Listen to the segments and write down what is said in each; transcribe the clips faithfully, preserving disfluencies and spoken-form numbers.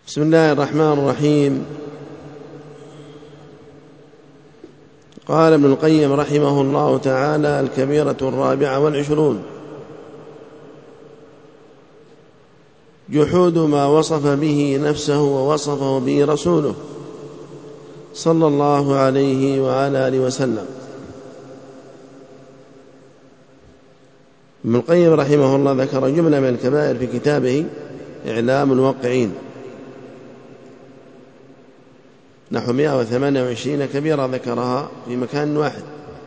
بسم الله الرحمن الرحيم. قال ابن القيم رحمه الله تعالى: الكبيرة الرابعة والعشرون: جحود ما وصف به نفسه ووصفه به رسوله صلى الله عليه وعلى آله وسلم. ابن القيم رحمه الله ذكر جملة من الكبائر في كتابه إعلام الموقعين، نحو مئة وثمانية وعشرين كبيرة ذكرها في مكان واحد،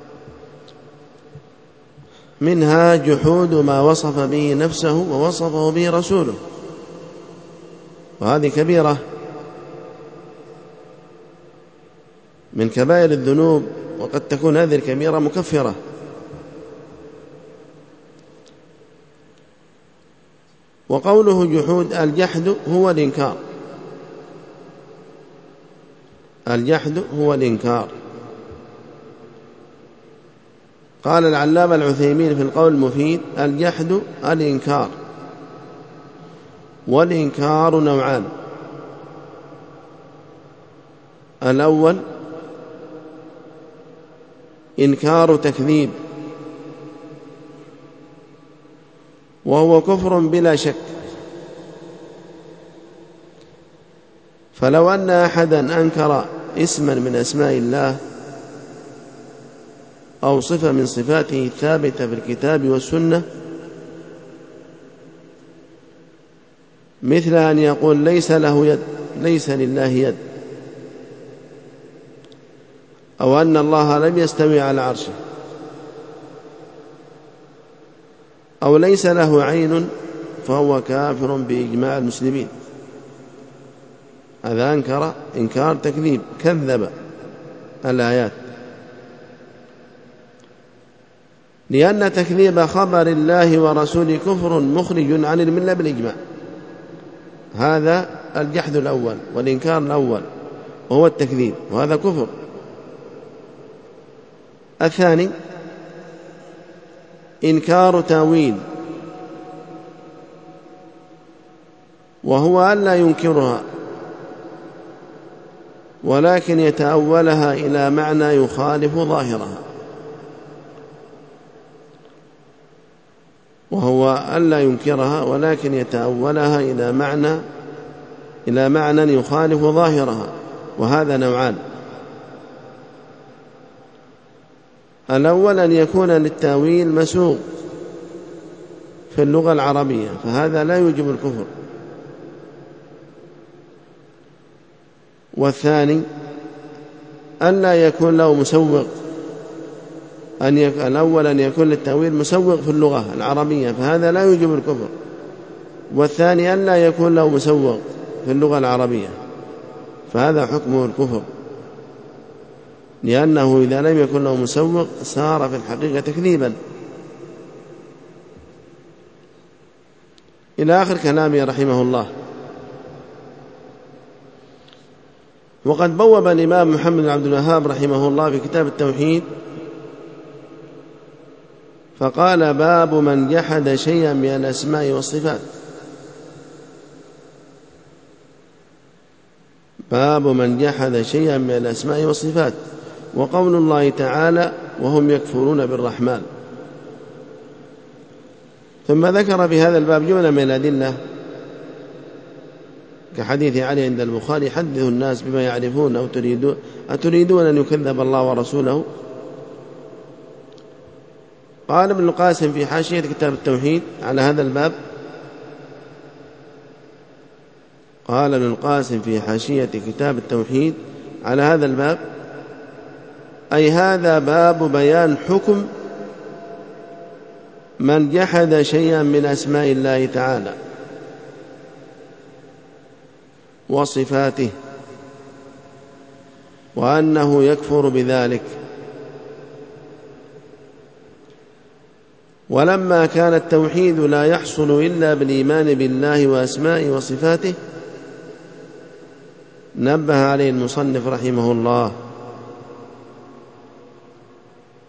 منها جحود ما وصف به نفسه ووصفه به رسوله، وهذه كبيرة من كبائر الذنوب، وقد تكون هذه الكبيرة مكفرة. وقوله جحود، الجحد هو الإنكار، الجحد هو الإنكار. قال العلامة العثيمين في القول المفيد: الجحد الإنكار، والإنكار نوعان: الأول إنكار تكذيب، وهو كفر بلا شك. فلو أن أحدا أنكر اسما من أسماء الله أو صفة من صفاته الثابتة في الكتاب والسنة، مثل أن يقول ليس له يد، ليس لله يد، أو أن الله لم يستوي على عرشه، أو ليس له عين، فهو كافر بإجماع المسلمين. هذا أنكر إنكار تكذيب، كذب الآيات، لأن تكذيب خبر الله ورسوله كفر مخرج عن الملة بالإجماع. هذا الجحد الأول والإنكار الأول، وهو التكذيب، وهذا كفر. الثاني إنكار تاويل، وهو ألا ينكرها ولكن يتأولها إلى معنى يخالف ظاهرها، وهو ألا ينكرها ولكن يتأولها إلى معنى إلى معنى يخالف ظاهرها، وهذا نوعان: الأول أن يكون للتأويل مسوغ في اللغة العربية، فهذا لا يوجب الكفر. والثاني ألا يكون له مسوغ، أن يك... الأول أن يكون للتأويل مسوغ في اللغة العربية، فهذا لا يوجب الكفر. والثاني ألا يكون له مسوغ في اللغة العربية، فهذا حكمه الكفر، لأنه إذا لم يكن له مسوغ صار في الحقيقة تكذيبا. إلى آخر كلامه رحمه الله. وقد بوب الإمام محمد بن عبد الوهاب رحمه الله في كتاب التوحيد فقال: باب من جحد شيئا من الأسماء والصفات. باب من جحد شيئا من الأسماء والصفات. وقول الله تعالى: وهم يكفرون بالرحمن. ثم ذكر في هذا الباب جملة من الأدلة، كحديث علي عند البخاري: حدثوا الناس بما يعرفون أو تريدون أتريدون أن يكذب الله ورسوله. قال ابن القاسم في حاشية كتاب التوحيد على هذا الباب قال ابن القاسم في حاشية كتاب التوحيد على هذا الباب أي هذا باب بيان حكم من جحد شيئا من أسماء الله تعالى وصفاته، وأنه يكفر بذلك. ولما كان التوحيد لا يحصل إلا بالإيمان بالله وأسمائه وصفاته، نبه عليه المصنف رحمه الله.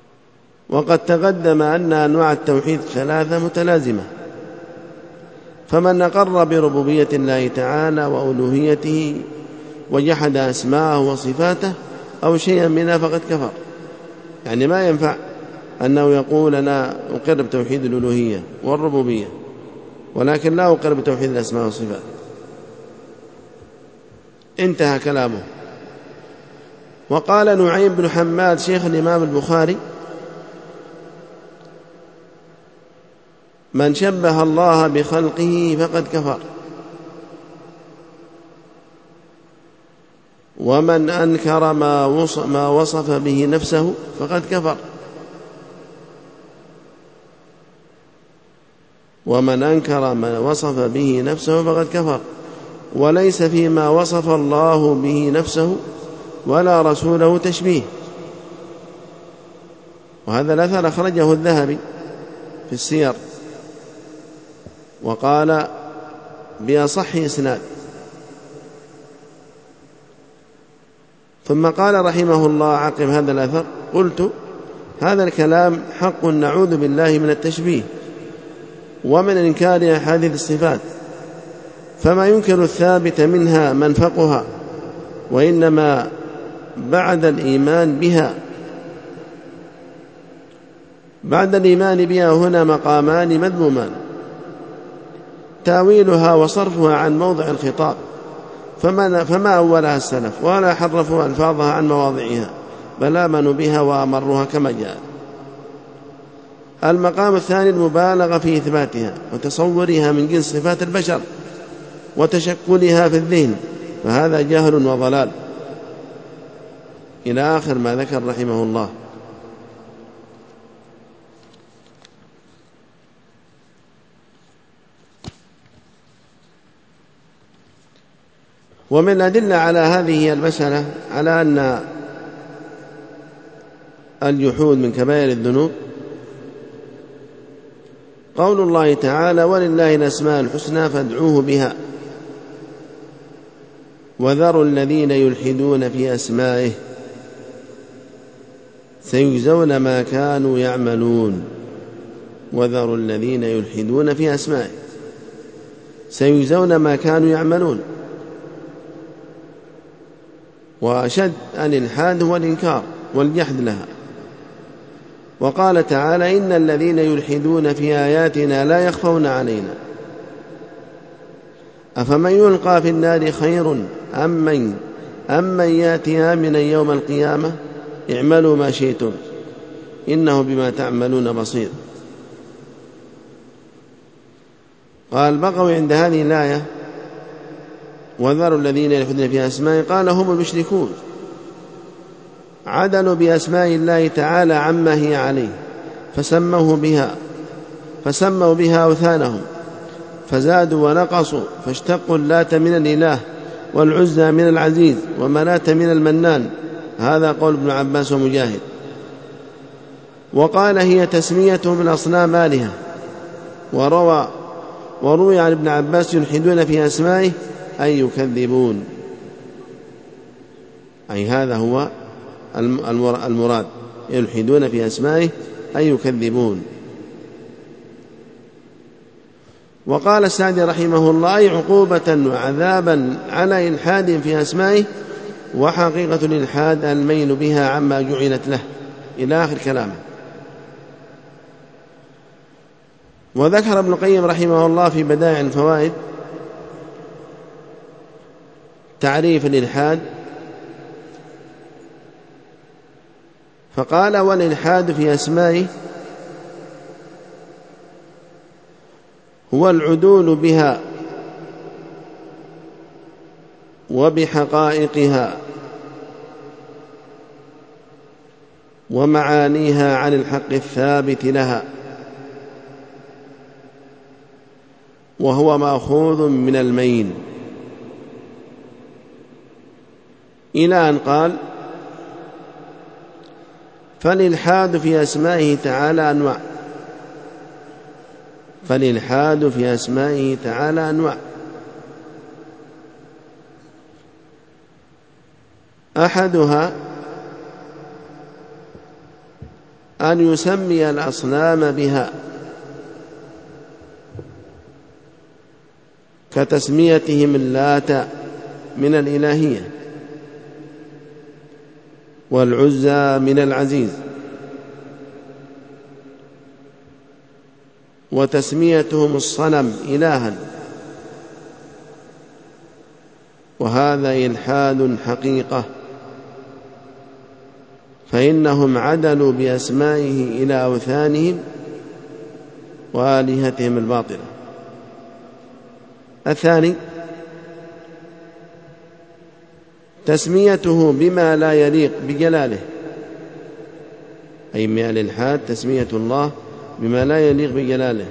وقد تقدم أن أنواع التوحيد ثلاثة متلازمة، فمن أقر بربوبية الله تعالى وألوهيته وجحد أسماءه وصفاته أو شيئا منها فقد كفر. يعني ما ينفع أنه يقول أنا أقر بتوحيد الألوهية والربوبية ولكن لا أقر بتوحيد الأسماء والصفات. انتهى كلامه. وقال نعيم بن حماد شيخ الإمام البخاري: من شبه الله بخلقه فقد كفر، ومن أنكر ما وصف به نفسه فقد كفر، ومن أنكر ما وصف به نفسه فقد كفر، وليس فيما وصف الله به نفسه ولا رسوله تشبيه. وهذا الأثر أخرجه الذهبي في السير وقال بأصح إسناد. ثم قال رحمه الله عقب هذا الأثر: قلت هذا الكلام حق نعوذ بالله من التشبيه ومن إنكار أحاديث الصفات، فما ينكر الثابت منها منفقها، وإنما بعد الإيمان بها. بعد الإيمان بها هنا مقامان مذمومان: تاويلها وصرفها عن موضع الخطاب، فما, فما أولها السلف ولا حرفوا ألفاظها عن مواضعها، بل آمنوا بها وأمروها كما جاءت. المقام الثاني المبالغة في إثباتها وتصورها من جنس صفات البشر وتشكلها في الذهن، فهذا جهل وضلال، إلى آخر ما ذكر رحمه الله. ومن الأدلة على هذه المسألة على أن الجحود من كبائر الذنوب قول الله تعالى: ولله الأسماء الحسنى فادعوه بها وذروا الذين يلحدون في أسمائه سيجزون ما كانوا يعملون. وذروا الذين يلحدون في أسمائه سيجزون ما كانوا يعملون. وأشد الإلحاد هو الإنكار والجحد لها. وقال تعالى: إن الذين يلحدون في آياتنا لا يخفون علينا أفمن يلقى في النار خير أم من, أم من يأتي آمنا يوم القيامة اعملوا ما شئتم إنه بما تعملون بصير. قال البغوي عند هذه الآية: وذروا الذين يلحدون في أسمائه، قال هم المشركون عدلوا بأسماء الله تعالى عما هي عليه فسموه بها فسموا بها أوثانهم فزادوا ونقصوا، فاشتقوا اللات من الإله والعزى من العزيز ومناة من المنان. هذا قول ابن عباس ومجاهد. وقال: هي تسميتهم الأصنام آلهة. وروى وروي عن ابن عباس: يلحدون في أسمائه أي يكذبون، أي هذا هو المراد، يلحدون في أسمائه أي يكذبون. وقال السعدي رحمه الله: أي عقوبة وعذابا على إلحاد في أسمائه، وحقيقة الإلحاد الميل بها عما جعلت له، إلى آخر كلامه. وذكر ابن القيم رحمه الله في بدائع الفوائد تعريف الإلحاد فقال: والإلحاد في أسمائه هو العدول بها وبحقائقها ومعانيها عن الحق الثابت لها، وهو مأخوذ من الميل، إلى أن قال: فالإلحاد في أسمائه تعالى أنواع فالإلحاد في أسمائه تعالى أنواع أحدها أن يسمي الأصنام بها كتسميتهم اللات من الإلهية، والعزى من العزيز، وتسميتهم الصنم إلها، وهذا إلحاد حقيقة، فإنهم عدلوا بأسمائه إلى أوثانهم وآلهتهم الباطلة. الثاني تسميته بما لا يليق بجلاله، أي من الإلحاد تسمية الله بما لا يليق بجلاله،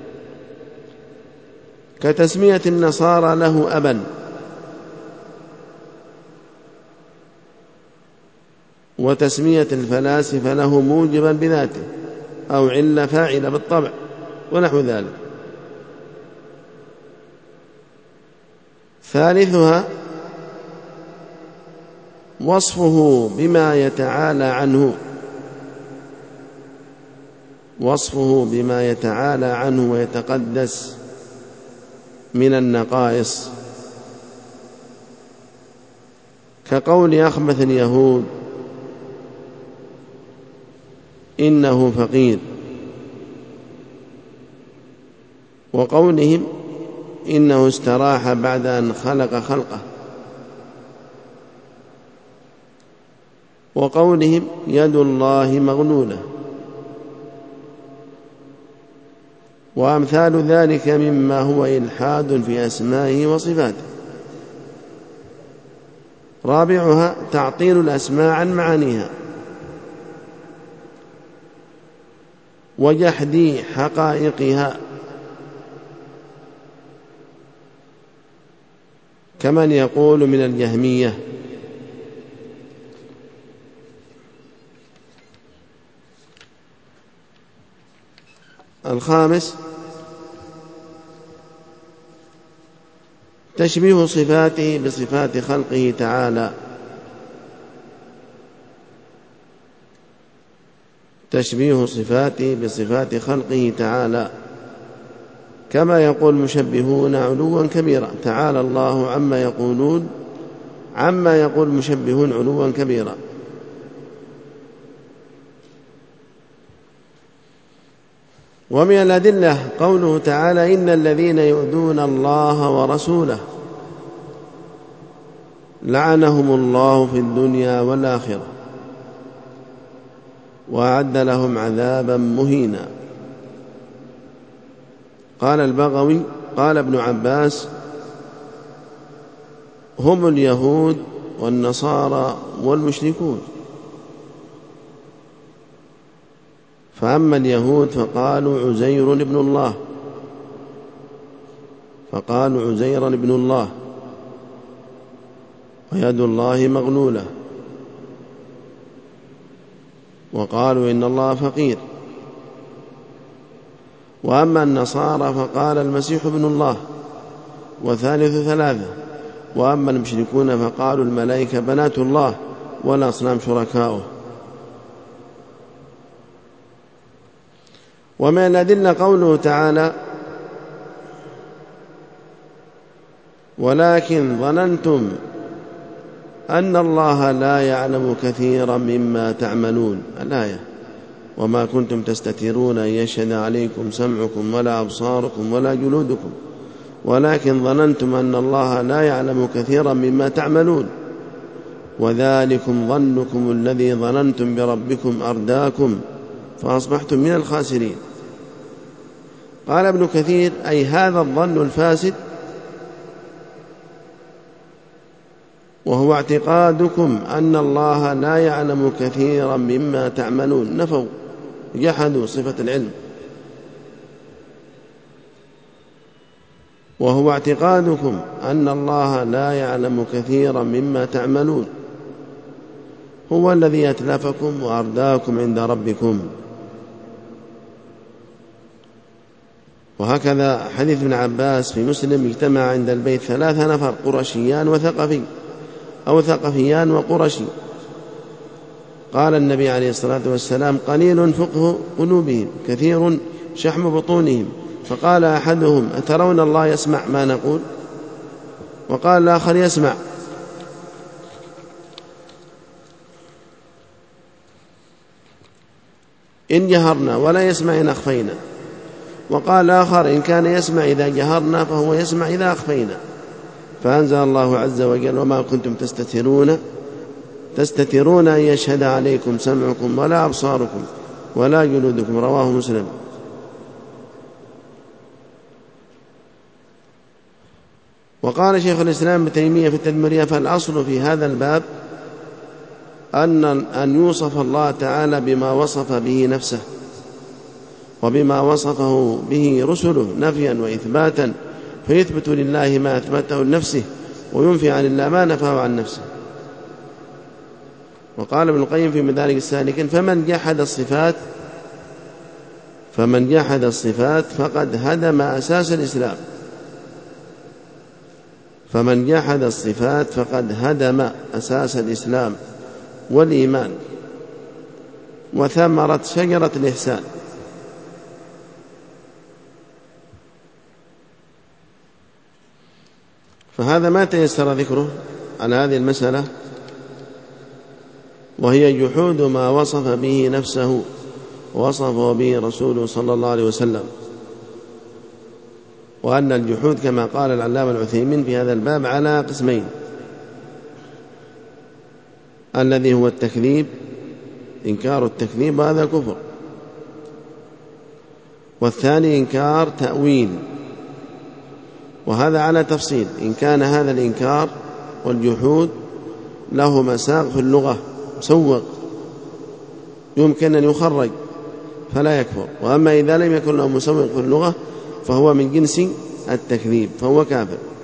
كتسمية النصارى له أبا، وتسمية الفلاسفة له موجبا بذاته أو علة فاعلة بالطبع ونحو ذلك. ثالثها وصفه بما يتعالى عنه، وصفه بما يتعالى عنه ويتقدس من النقائص، كقول أخبث اليهود إنه فقير، وقولهم إنه استراح بعد أن خلق خلقه، وقولهم يد الله مغلولة، وأمثال ذلك مما هو إلحاد في أسمائه وصفاته. رابعها تعطيل الأسماء عن معانيها، وجحد حقائقها، كمن يقول من الجهمية. الخامس تشبيه صفاته بصفات خلقه تعالى، تشبيه صفاته بصفات خلقه تعالى، كما يقول مشبهون علوا كبيرا، تعالى الله عما يقولون عما يقول مشبهون علوا كبيرا. ومن الأدلة قوله تعالى إن الذين يؤذون الله ورسوله لعنهم الله في الدنيا والآخرة وأعد لهم عذابا مهينا. قال البغوي قال ابن عباس هم اليهود والنصارى والمشركون، فأما اليهود فقالوا عزير ابن الله فقالوا عزير ابن الله ويد الله مغلولة، وقالوا إن الله فقير. وأما النصارى فقال المسيح ابن الله وثالث ثلاثة. وأما المشركون فقالوا الملائكة بنات الله والأصنام شركاؤه. ومن الأدلة قوله تعالى ولكن ظننتم أن الله لا يعلم كثيرا مما تعملون، الآية، وما كنتم تستترون أن يشهد عليكم سمعكم ولا أبصاركم ولا جلودكم ولكن ظننتم أن الله لا يعلم كثيرا مما تعملون وذلكم ظنكم الذي ظننتم بربكم أرداكم فأصبحتم من الخاسرين. قال ابن كثير أي هذا الظن الفاسد وهو اعتقادكم أن الله لا يعلم كثيرا مما تعملون، نفوا جحدوا صفة العلم، وهو اعتقادكم أن الله لا يعلم كثيرا مما تعملون هو الذي أتلفكم وأرداكم عند ربكم. وهكذا حديث ابن عباس في مسلم اجتمع عند البيت ثلاثة نفر قرشيان وثقفي أو ثقفيان وقرشي، قال النبي عليه الصلاة والسلام قليل فقه قلوبهم كثير شحم بطونهم، فقال أحدهم أترون الله يسمع ما نقول؟ وقال الآخر يسمع. إن جهرنا ولا يسمع إن أخفينا. وقال الآخر إن كان يسمع إذا جهرنا فهو يسمع إذا أخفينا. فأنزل الله عز وجل وما كنتم تستترون تستترون أن يشهد عليكم سمعكم ولا أبصاركم ولا جلودكم. رواه مسلم. وقال شيخ الإسلام ابن تيمية في التدمرية فالأصل في هذا الباب أن أن يوصف الله تعالى بما وصف به نفسه وبما وصفه به رسله نفيا وإثباتا، فيثبت لله ما أثبته لنفسه وينفي عن الله ما نفاه عن نفسه. وقال ابن القيم في مدارج السالكين فمن جحد الصفات فمن جحد الصفات فقد هدم أساس الإسلام فمن جحد الصفات فقد هدم أساس الإسلام والإيمان وثمرة شجرة الإحسان. فهذا ما تيسر ذكره على هذه المسألة، وهي جحود ما وصف به نفسه ووصفه به رسوله صلى الله عليه وسلم. وأن الجحود كما قال العلامة العثيمين في هذا الباب على قسمين: الذي هو التكذيب، إنكار التكذيب وهذا كفر، والثاني إنكار تأويل، وهذا على تفصيل. إن كان هذا الإنكار والجحود له مساق في اللغة مسوق يمكن أن يخرج فلا يكفر، وأما إذا لم يكن له مسوق في اللغة فهو من جنس التكذيب فهو كافر.